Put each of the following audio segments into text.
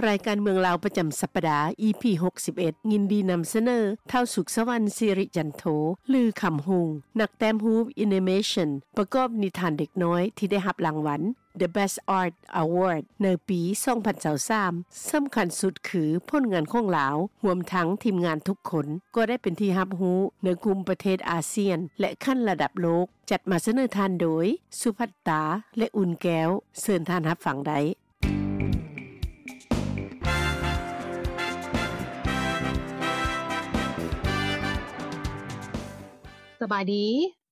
รายการเมืองลาวประจำสัปดาห์ EP 61ยินดีนำเสนอเท่าสุขสวรรค์สิริจันโธลือคำหุงนักแต้มรูป Animation ประกอบนิทานเด็กน้อยที่ได้รับรางวัล The Best Art Award ในปี2023สำคัญสุดคือผลงานของลาวรวมทั้งทีมงานทุกคนก็ได้เป็นที่รับรู้ในกลุ่มประเทศอาเซียนและขั้นระดับโลกจัดมาเสนอทานโดยสุภัตตาและอุ่นแก้วเชิญทานรับฟังได้สบายดี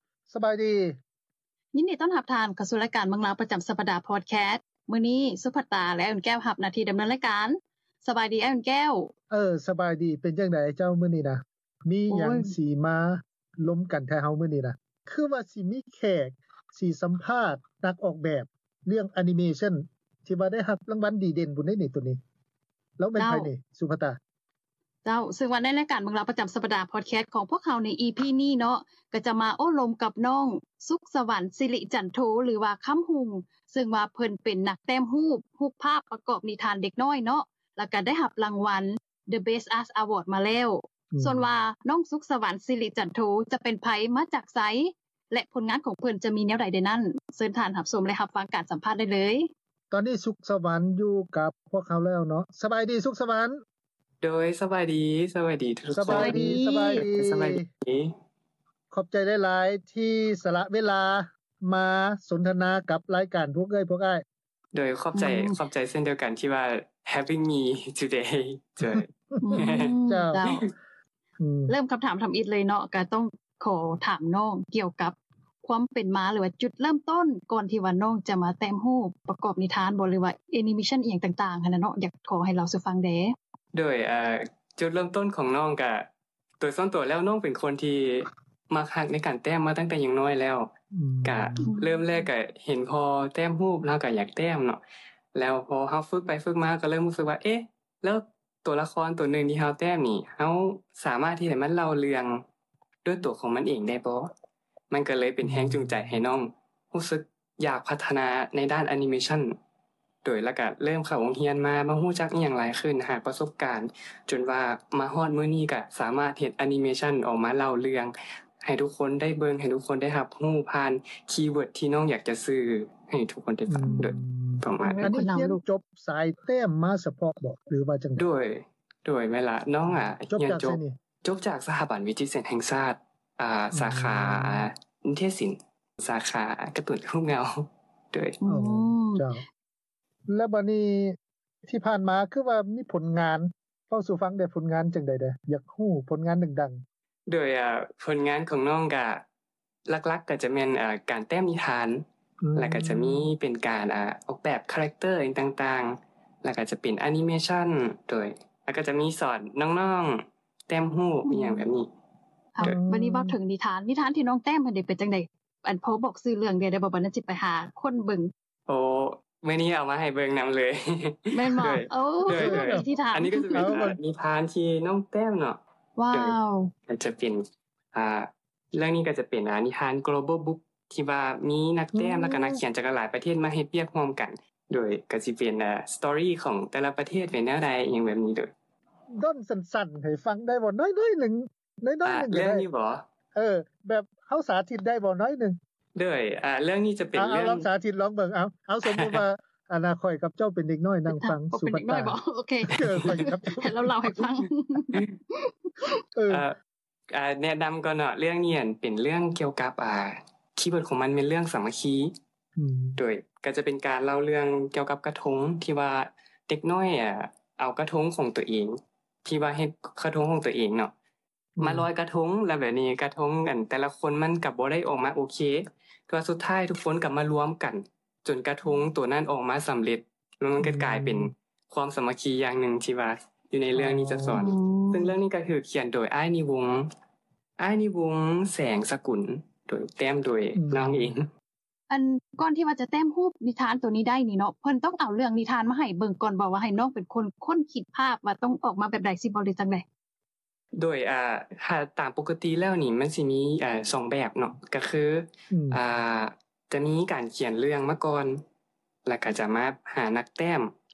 ยินดีต้อนรับทานเข้าสู่รายการเมืองลาวประจำสัปดาห์พอดแคสต์มื้อนี้สุภัตตาและอุ่นแก้วรับหน้าที่ดำเนินรายการสบายดีอุ่นแก้วสบายดีเป็นจังได๋เจ้ามื้อนี้นะมีหยังสิมาล้มกันแท้เฮามื้อนี้นะคือว่าสิมีแขกสิสัมภาษณ์นักออกแบบเรื่องแอนิเมชันที่ว่าได้รับรางวัลดีเด่นพุ่นนี่ตัวนี้แล้วเป็นไผนี่สุภัตตาเจ้าซึ่งวันในรายการเมืองลาวประจำสัปดาห์พอดแคสต์ของพวกเขาใน EP นี้เนาะก็จะมาโอ้ลมกับน้องสุขสวรรค์สิริจันโธหรือว่าคำหุงซึ่งว่าเพิ่นเป็นนักแต้มรูปภาพประกอบนิทานเด็กน้อยเนาะแล้วก็ได้รับรางวัล The Best Art Award มาแล้วส่วนว่าน้องสุขสวรรค์สิริจันโธจะเป็นไผมาจากไสและผลงานของเพิ่นจะมีแนวใดได้นั้นเชิญท่านรับชมและรับฟังการสัมภาษณ์ได้เลยตอนนี้สุขสวรรค์อยู่กับพวกเขาแล้วเนาะสบายดีสุขสวรรค์โดยสบายดีทุกคนสบายดีขอบใจหลายๆที่สละเวลามาสนทนากับรายการพวกอ้ายโดยขอบใจเช่นเดียวกันที่ว่า having me today เจ้าเริ่มคำถามทำอิฐเลยเนาะก็ต้องขอถามน้องเกี่ยวกับความเป็นมาหรือว่าจุดเริ่มต้นก่อนที่ว่าน้องจะมาแต้มรูปประกอบนิทานบ่หรือว่าแอนิเมชันอีหยังต่างๆหั่นน่ะเนาะอยากขอให้เราสู่ฟังแดโดยจุดเริ่มต้นของน้องก็โดยส่วนตัวแล้วน้องเป็นคนที่มักฮักในการแต้มมาตั้งแต่ยังน้อยแล้วก็เริ่มแรกก็เห็นพอแต้มรูปแล้วก็อยากแต้มเนาะแล้วพอเฮาฝึกไปฝึกมาก็เริ่มรู้สึกว่าเอ๊ะแล้วตัวละครตัวนึงที่เฮาแต้มนี่เฮาสามารถที่จะมันเล่าเรื่องด้วยตัวของมันเองได้บ่มันก็เลยเป็นแรงจูงใจให้น้องรู้สึกอยากพัฒนาในด้านแอนิเมชันโดยแล้วก็เริ่มเข้าโรงเรียนมาฮู้จักอีหยังหลายขึ้นหาประสบการณ์จนว่ามาฮอดมื้อนี้ก็สามารถเฮ็ดแอนิเมชันออกมาเล่าเรื่องให้ทุกคนได้เบิ่งให้ทุกคนได้รับรู้ผ่านคีย์เวิร์ดที่น้องอยากจะสื่อให้ทุกคนได้ฟังโดยประมาณอันนี้เรียนจบสายแต้มมาเฉพาะบ่หรือว่าจังได๋โดยเวลาน้องเรียนจบจากสถาบันวิทยาศาสตร์แห่งชาติสาขานิเทศศิลป์สาขาการ์ตูนรูปเงาโดยเจ้าแล้วบัดนี้ที่ผ่านมาคือว่ามีผลงานเฝ้าสู่ฟังได้ผลงานจังได๋เด้ออยากฮู้ผลงานดังๆโดยผลงานของน้องก็หลักๆก็จะแม่นการแต้มนิทานแล้วก็จะมีเป็นการออกแบบคาแรคเตอร์ต่างๆแล้วก็จะเป็นแอนิเมชันโดยแล้วก็จะมีสอนน้องๆแต้มรูปอีหยังแบบนี้บัดนี้เว้าถึงนิทานที่น้องแต้มเพิ่นได้เป็นจังได๋อันพอบอกชื่อเรื่องได้บ่บัดนั้นสิไปหาคนเบิ่งโอ้มื้อนี้เอามาให้เบิ่งนำเลยแม่นบ่โอ้นิทานอันนี้ก็จะเป็นนิทานที่น้องแต้มเนาะว้าวก็จะเป็นเรื่องนี้ก็จะเป็นนิทาน Global Book ที่ว่ามีนักแต้มและก็นักเขียนจากหลายประเทศมาเฮ็ดเวียกร่วมกันโดยก็สิเป็นสตอรี่ของแต่ละประเทศเป็นแนวใดอีหยังแบบนี้เด้อด้นสั้นๆให้ฟังได้บ่น้อยๆนึงน้อยๆนึงเรื่องนี้บ่แบบเฮาสาธิตได้บ่น้อยนึงเด้อเรื่องนี้จะเป็นเรื่องลองสาธิตลองเบิ่งเอาสมมุติว่าอนาคตกับเจ้าเป็นเด็กน้อยนั่งฟังสุภัตตาโอเคให้เราเล่าให้ฟังแนะนำก่อนเนาะเรื่องนี้เป็นเรื่องเกี่ยวกับคีย์เวิร์ดของมันเป็นเรื่องสามัคคีโดยก็จะเป็นการเล่าเรื่องเกี่ยวกับกระทงที่ว่าเด็กน้อยเอากระทงของตัวเองที่ว่าเฮ็ดกระทงของตัวเองเนาะมาลอยกระทงแล้วแบบนี้กระทงกันแต่ละคนมันก็บ่ได้ออกมาโอเคก็สุดท้ายทุกคนก็มารวมกันจนกระทงตัวนั้นออกมาสำเร็จแล้วมันก็กลายเป็นความสามัคคีอย่างนึงที่ว่าอยู่ในเรื่องนี้จะสอนซึ่งเรื่องนี้ก็คือเขียนโดยอ้ายนิวงศ์แสงสกุลโดยแต้มโดยน้องเองอันก่อนที่ว่าจะแต้มรูปนิทานตัวนี้ได้นี่เนาะเพิ่นต้องเอาเรื่องนิทานมาให้เบิ่งก่อนบ่ว่าให้น้องเป็นคนค้นคิดภาพว่าต้องออกมาแบบใดสิบ่หรือจังได๋โดยถ้าตามปกติแล้วนี่มันสิมี2แบบเนาะก็คือจะมีการเขียนเรื่องมาก่อนแล้วก็จะมาหานักแต้ม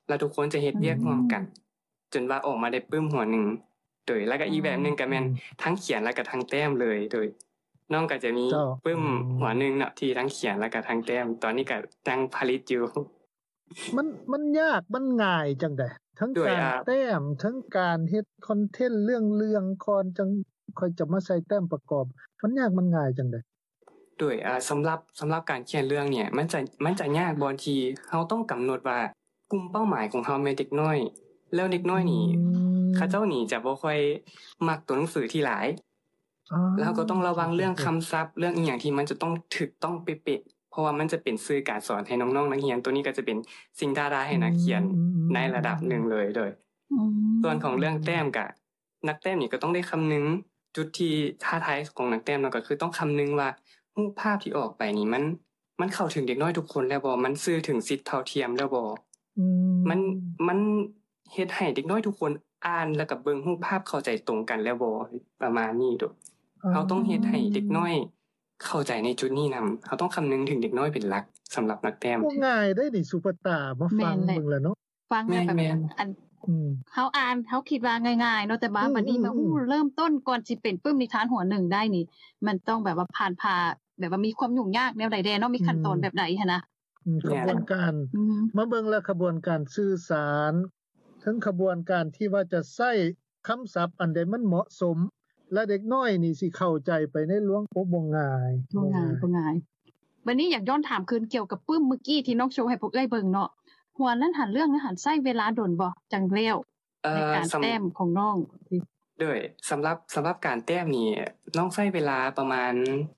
แล้วทุกคนจะเฮ็ดเวียกร่วมกันจนว่าออกมาได้ปึ้มหัวนึงโดยแล้วก็อีกแบบนึงก็แม่นทั้งเขียนแล้วก็ทั้งแต้มเลยโดยน้องก็จะมีปึ้มหัวนึงเนาะที่ทั้งเขียนแล้วก็ทั้งแต้มตอนนี้ก็ตั้งผลิตอยู่มันยากมันง่ายจังได๋ทั้งการแต้มทั้งการเฮ็ดคอนเทนต์เรื่องก่อนจังค่อยจะมาใส่แต้มประกอบมันยากมันง่ายจังได๋โดยสำหรับการเขียนเรื่องเนี่ยมันจะยากบ่ที่เฮาต้องกำหนดว่ากลุ่มเป้าหมายของเฮาแม่นเด็กน้อยแล้วเด็กน้อยนี่เขาเจ้านี่จะบ่ค่อยมักตัวหนังสือที่หลายแล้วก็ต้องระวังเรื่องคำศัพท์เรื่องอีหยังที่มันจะต้องถูกต้องเป๊ะๆเพราะว่ามันจะเป็นสื่อการสอนให้น้องๆนักเรียนตัวนี้ก็จะเป็นสิ่งท้าทายให้นักเขียนในระดับหนึ่งเลยโดยส่วนของเรื่องแต้มก็นักแต้มนี่ก็ต้องได้คำนึงจุดที่ท้าทายของนักแต้มก็คือต้องคำนึงว่ารูปภาพที่ออกไปนี่มันเข้าถึงเด็กน้อยทุกคนแล้วบ่มันสื่อถึงสิทธิเท่าเทียมแล้วบ่มันเฮ็ดให้เด็กน้อยทุกคนอ่านแล้วก็เบิ่งรูปภาพเข้าใจตรงกันแล้วบ่ประมาณนี้โดเฮาต้องเฮ็ดให้เด็กน้อยเข้าใจในจุดนี้นำเฮาต้องคำนึงถึงเด็กน้อยเป็นหลักสำหรับนักแต้มบ่ง่ายได้นี่สุปตามาฟังเบิ่งแล้วเนาะฟังแบบอันเฮาอ่านเฮาคิดว่าง่ายๆเนาะแต่บัดนี้มันเริ่มต้นก่อนสิเป็นปึ้มนิทานหัวหนึ่งได้นี่มันต้องแบบว่าผ่านแบบว่ามีความยุ่งยากแนวใดแดเนาะมีขั้นตอนแบบใดหั่นนะกระบวนการมาเบิ่งแล้วกระบวนการสื่อสารถึงกระบวนการที่ว่าจะใช้คำศัพท์อันใดมันเหมาะสมและเด็กน้อยนี่สิเข้าใจไปในหลวงบ่ง่ายบัดนี้อยากย้อนถามคืนเกี่ยวกับปึ้มเมื่อกี้ที่น้องโชว์ให้พวกเอ้ยเบิ่งเนาะหัวนั้นหันเรื่องนั้นหันใช้เวลาดนบ่จังแล้วในการแต้มของน้องด้วยสำหรับการแต้มนี่น้องใช้เวลาประมาณ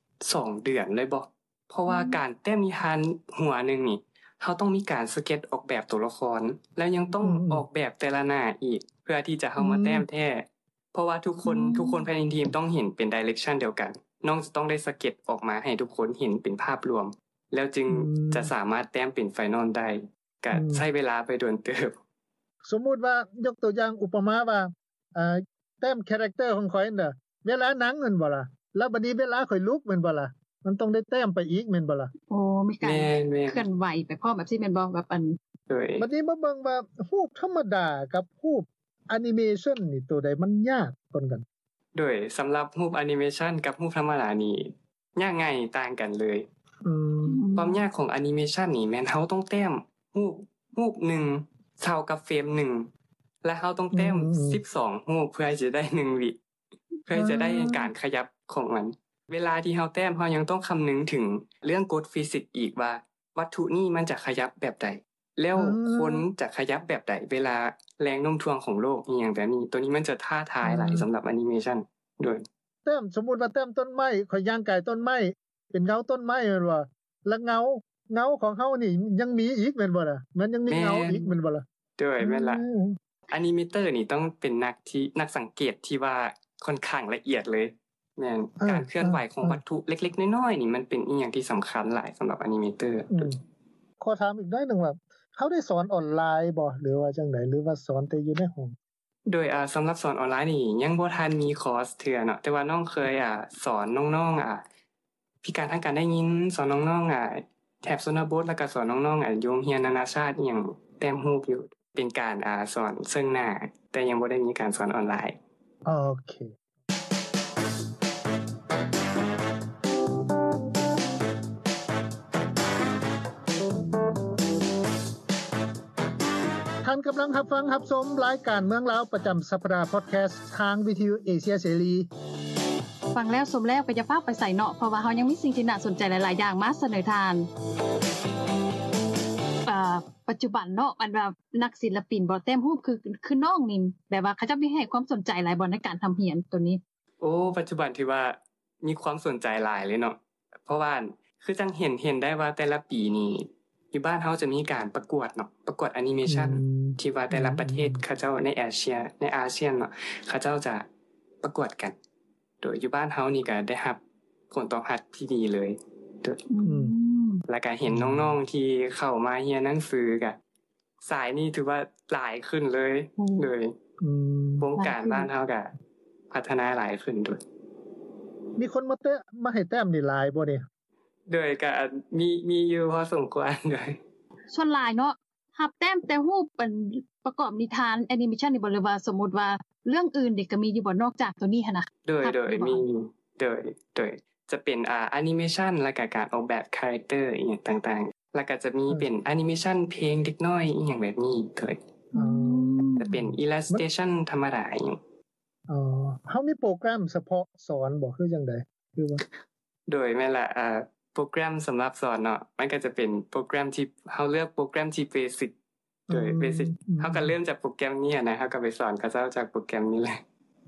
2เดือนเลยบ่เพราะว่าการแต้มนิทานหัวนึงนี่เฮาต้องมีการสเก็ตออกแบบตัวละครแล้วยังต้องออกแบบแต่ละหน้าอีกเพื่อที่จะเฮามาแต้มแท้เพราะว่าทุกคนภายในทีมต้องเห็นเป็นไดเรคชั่นเดียวกันน้องจะต้องได้สเก็ตออกมาให้ทุกคนเห็นเป็นภาพรวมแล้วจึงจะสามารถแต้มเป็นไฟนอลได้ก็ใช้เวลาไปโดนเติบสมมุติว่ายกตัวอย่างอุปมาว่าแต้มคาแรคเตอร์ของข้อยน่ะเวลาหนังแม่นบ่ล่ะแล้วบัดนี้เวลาข้อยลุกแม่นบ่ล่ะมันต้องได้แต้มไปอีกแม่นบ่ล่ะโอ้มีการเคลื่อนไหวไปพร้อมแบบที่แม่นบ่แบบอันบัดนี้มาเบิ่งว่ารูปธรรมดากับรูปแอนิเมชันนี่ตัวใดมันยากกว่ากันโดยสำหรับรูปแอนิเมชันกับรูปธรรมดานี่ยากง่ายต่างกันเลยความยากของแอนิเมชันนี่แม่นเฮาต้องแต้มรูปนึงเท่ากับเฟรม1และเฮาต้องแต้ม12รูปเพื่อจะได้1วิเพื่อจะได้การขยับของมันเวลาที่เฮาแต้มเฮายังต้องคำนึงถึงเรื่องกฎฟิสิกส์อีกว่าวัตถุนี้มันจะขยับแบบใดแล้วคนจะขยับแบบใดเวลาแรงโน้มถ่วงของโลกอีหยังแบบนี้ตัวนี้มันจะท้าทายหลายสำหรับแอนิเมชันโดยแต้มสมมุติว่าแต้มต้นไม้ข่อยย่างกายต้นไม้เป็นเงาต้นไม้แม่นบ่แล้วเงาของเฮานี่ยังมีอีกแม่นบ่ล่ะมันยังมีเงาอีกแม่นบ่ล่ะด้วยแม่นล่ะแอนิเมเตอร์นี่ต้องเป็นนักสังเกตที่ว่าค่อนข้างละเอียดเลยแม่นการเคลื่อนไหวของวัตถุเล็กๆน้อยๆนี่มันเป็นอีหยังที่สำคัญหลายสำหรับแอนิเมเตอร์ขอถามอีกหน่อยนึงว่าเฮาได้สอนออนไลน์บ่หรือว่าจังได๋หรือว่าสอนแต่อยู่ในห้องโดยสำหรับสอนออนไลน์นี่ยังบ่ทันมีคอร์สเทื่อเนาะแต่ว่าน้องเคยสอนน้องๆพิการทางการได้ยินสอนน้องๆแถบชนบทแล้วก็สอนน้องๆอยู่โรงเรียนนานาชาติอีหยังแต้มรูปอยู่เป็นการสอนซึ่งหน้าแต่ยังบ่ได้มีการสอนออนไลน์โอเคท่านกำลังรับฟังรับชมรายการเมืองลาวประจำสัปดาห์พอดแคสต์ทางวิทยุเอเชียเสรีฟังแล้วสมแล้วก็จะพาไปใส่เนาะเพราะว่าเฮายังมีสิ่งที่น่าสนใจหลายๆอย่างมาเสนอทานปัจจุบันเนาะอันว่านักศิลปินบ่แต้มรูปคือน้องนี่แบบว่าเขาจะมีให้ความสนใจหลายบ่ในการทำเหียนตัวนี้โอ้ปัจจุบันที่ว่ามีความสนใจหลายเลยเนาะเพราะว่าคือจังเห็นได้ว่าแต่ละปีนี้อยู่บ้านเฮาจะมีการประกวดเนาะประกวดแอนิเมชันที่ว่าแต่ละประเทศเขาเจ้าในอาเซียนเนาะเขาเจ้าจะประกวดกันโดยอยู่บ้านเฮานี่ก็ได้รับผลตอบรับที่ดีเลยแล้วก็เห็นน้องๆที่เข้ามาเรียนหนังสือก็สายนี้ถือว่าหลายขึ้นเลยวงการบ้านเฮาก็พัฒนาหลายขึ้นด้วยมีคนมาให้แต้มนี่หลายบ่นี่ด้วยก็มีอยู่พอสมควรด้วยส่วนหลายเนาะรับแต้มแต่รูปเป็นประกอบนิทานแอนิเมชันนี่บ่หรือว่าสมมุติว่าเรื่องอื่นนี่ก็มีอยู่บ่นอกจากตัวนี้หั่นน่ะโดยมีโดยจะเป็นแอนิเมชันแล้วก็การออกแบบคาแรคเตอร์อีหยังต่างๆแล้วก็จะมีเป็นแอนิเมชันเพลงเด็กน้อยอีหยังแบบนี้ด้วยจะเป็น illustration ธรรมดาอีหยังเฮามีโปรแกรมเฉพาะสอนบ่คือจังได๋คือว่าโดยแม่นล่ะโปรแกรมสำหรับสอนเนาะมันก็จะเป็นโปรแกรมที่เฮาเลือกโปรแกรมที่เบสิกโดยเบสิกเฮาก็เริ่มจากโปรแกรมนี้นะเฮาก็ไปสอนเขาเจ้าจากโปรแกรมนี้แหละ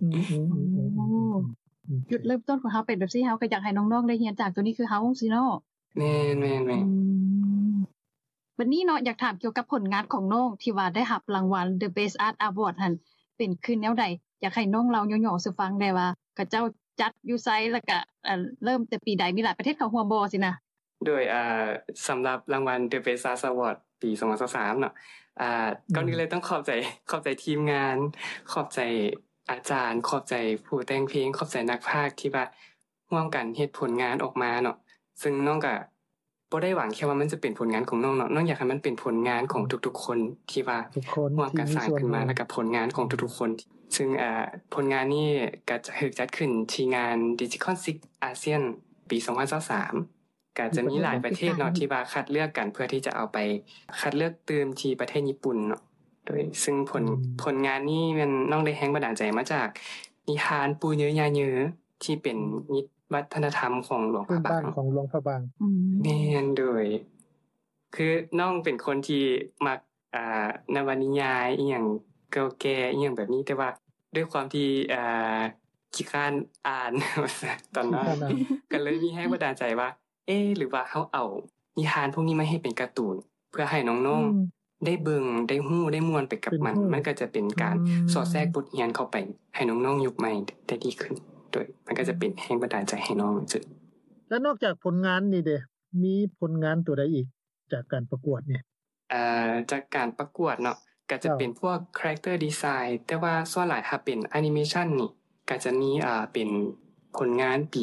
จุดเริ่มต้นของเฮาเป็นแบบซี่เฮาก็อยากให้น้องๆได้เรียนจากตัวนี้คือเฮาซิเนาะแม่นๆวันนี้เนาะอยากถามเกี่ยวกับผลงานของน้องที่ว่าได้รับรางวัล The Best Art Award หั่นเป็นคือแนวใดอยากให้น้องเล่าย่อๆสู่ฟังได้ว่าเขาเจ้าจัดอยู่ไสแล้วก็เริ่มแต่ปีใดมีหลายประเทศเข้าร่วมบ่สินะโดยสำหรับรางวัล The Best Art Award ปี2023เนาะก่อนอื่นเลยต้องขอบใจทีมงานขอบใจอาจารย์ขอบใจผู้แต่งเพลงขอบใจนักพากย์ที่ว่าร่วมกันเฮ็ดผลงานออกมาเนาะซึ่งน้องก็บ่ได้หวังแค่ว่ามันจะเป็นผลงานของน้องเนาะน้องอยากให้มันเป็นผลงานของทุกๆคนที่ว่าร่วมกันสร้างขึ้นมาแล้วก็ผลงานของทุกๆคนซึ่งผลงานนี้ก็จะถูกจัดขึ้นที่งาน Digicon 6 ASEAN ปี2023ก็จะมีหลายประเทศเนาะที่ว่าคัดเลือกกันเพื่อที่จะเอาไปคัดเลือกเติมที่ประเทศญี่ปุ่นเนาะโดยซึ่งผลงานนี้มันน้องได้แรงบันดาลใจมาจากนิทานปูเยอะยาเยอะที่เป็นวัฒนธรรมของหลวงพระบางของหลวงพระบางแม่นโดยคือน้องเป็นคนที่มักนวนิยายอีหยังเก่าแก่อีหยังแบบนี้แต่ว่าด้วยความที่ขี้คร้านอ่านตอนนั้นก็เลยมีแรงบันดาลใจว่าหรือว่าเฮาเอานิทานพวกนี้มาให้เป็นการ์ตูนเพื่อให้น้องๆได้เบิ่งได้ฮู้ได้ม่วนไปกับมันก็จะเป็นการสอดแทรกบทเรียนเข้าไปให้น้องๆยุคใหม่ได้ดีขึ้นโดยมันก็จะเป็นแรงบันดาลใจให้น้องจุดแล้วนอกจากผลงานนี่เด้มีผลงานตัวใดอีกจากการประกวดเนี่ยจากการประกวดเนาะก็จะเป็นพวก character design แต่ว่าส่วนหลายถ้าเป็น animation นี่ก็จะมีเป็นผลงานปี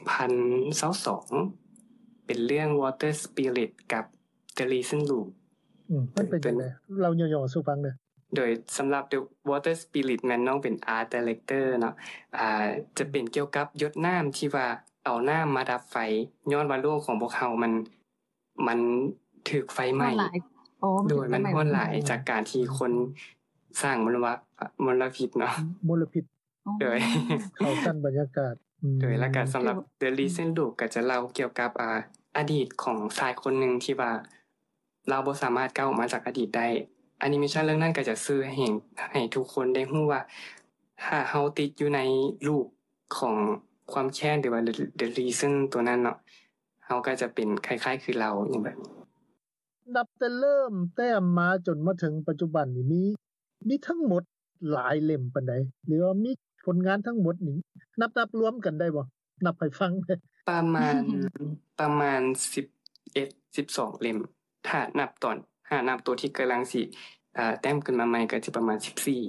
2022เป็นเรื่อง Water Spirit กับ The Reason Loop มันเป็นจังได๋เราย่อๆสู่ฟังเด้อโดยสำหรับ The Water Spirit แม่นน้องเป็น Art Director เนาะจะเป็นเกี่ยวกับหยดน้ำที่ว่าเอาน้ำมาดับไฟย้อนว่าโลกของพวกเรามันถูกไฟไหม้โดยมันร้อนหลายจากการที่คนสร้างมลพิษเนาะมลพิษโดยเข้ากันบรรยากาศโดยแล้วก็สำหรับ The Reason Loop ก็จะเล่าเกี่ยวกับอดีตของชายคนหนึ่งที่ว่าเราบ่สามารถก้าวออกมาจากอดีตได้แอนิเมชันเรื่องนั้นก็จะสื่อให้ทุกคนได้รู้ว่าถ้าเฮาติดอยู่ในลูปของความแค้นหรือว่า The Reason ตัวนั้นเนาะเฮาก็จะเป็นคล้ายๆคือเราอย่างแบบนับแต่เริ่มแต้มมาจนมาถึงปัจจุบันนี่มีทั้งหมดหลายเล่มปานใดหรือว่ามีผลงานทั้งหมดนี่นับรวมกันได้บ่นับให้ฟังประมาณ11 12เล่มถ้านับตัวที่กำลังสิแต้มขึ้นมาใหม่ก็สิประมาณ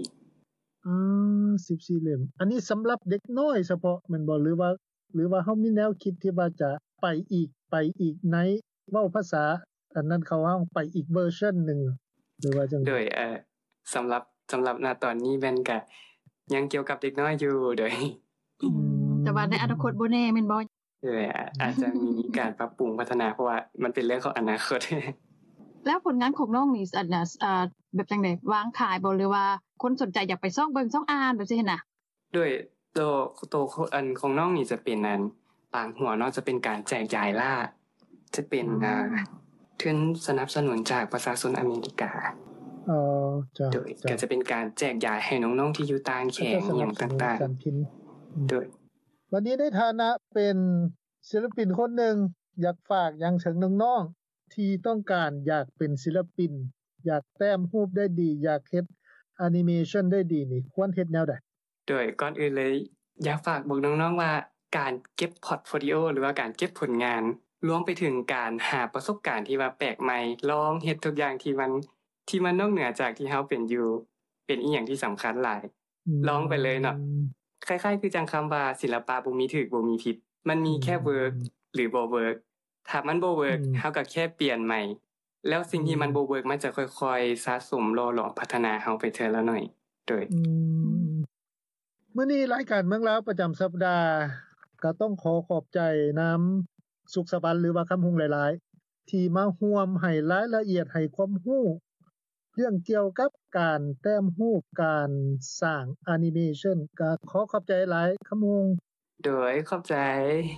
14เล่มอันนี้สำหรับเด็กน้อยเฉพาะแม่นบ่หรือว่าเฮามีแนวคิดที่ว่าจะไปอีกในเว้าภาษาอันนั้นเขาเฮาไปอีกเวอร์ชันนึงหรือว่าจังโดยสำหรับณตอนนี้แม่นก็ยังเกี่ยวกับเด็กน้อยอยู่โดยแต่ว่าในอนาคตบ่แน่แม่นบ่อาจจะมีการปรับปรุงพัฒนาเพราะว่ามันเป็นเรื่องของอนาคตแล้วผลงานของน้องนี่อันน่ะแบบจังได๋วางขายบ่หรือว่าคนสนใจอยากไปซ่องเบิ่งซ่องอ่านแบบซี่หั่นน่ะด้วยตัวอันของน้องนี่จะเป็นอันปางหัวเนาะจะเป็นการแจกจ่ายล่าจะเป็นทุนสนับสนุนจากประชาชนอเมริกาจ้ะก็จะเป็นการแจกจ่ายให้น้องๆที่อยู่ต่างแขนอย่างต่างๆโดยวันนี้ในฐานะเป็นศิลปินคนหนึ่งอยากฝากหยังถึงน้องๆที่ต้องการอยากเป็นศิลปินอยากแต้มรูปได้ดีอยากเฮ็ดแอนิเมชันได้ดีนี่ควรเฮ็ดแนวใดโดยก่อนอื่นเลยอยากฝากบอกน้องๆว่าการเก็บพอร์ตโฟลิโอหรือว่าการเก็บผลงานรวมไปถึงการหาประสบการณ์ที่ว่าแปลกใหม่ลองเฮ็ดทุกอย่างที่มันนอกเหนือจากที่เฮาเป็นอยู่เป็นอีหยังที่สำคัญหลายลองไปเลยเนาะคล้ายๆคือจังคำว่าศิลปะบ่มีถูกบ่มีผิดมันมีแค่เวิร์กหรือบ่เวิร์กถ้ามันบ่เวิร์กเฮาก็แค่เปลี่ยนใหม่แล้วสิ่งที่มันบ่เวิร์กมันจะค่อยๆสะสมหล่อหลอมพัฒนาเฮาไปเทื่อละหน่อยโดยมื้อนี้รายการเมืองลาวประจําสัปดาห์ก็ต้องขอบใจนําสุขสวรรค์หรือว่าคําฮุงหลายๆที่มาร่วมให้รายละเอียดให้ความรู้เรื่องเกี่ยวกับการแต้มรูปการสร้างแอนิเมชันก็ขอบใจหลายคําฮุงโดยขอบใจ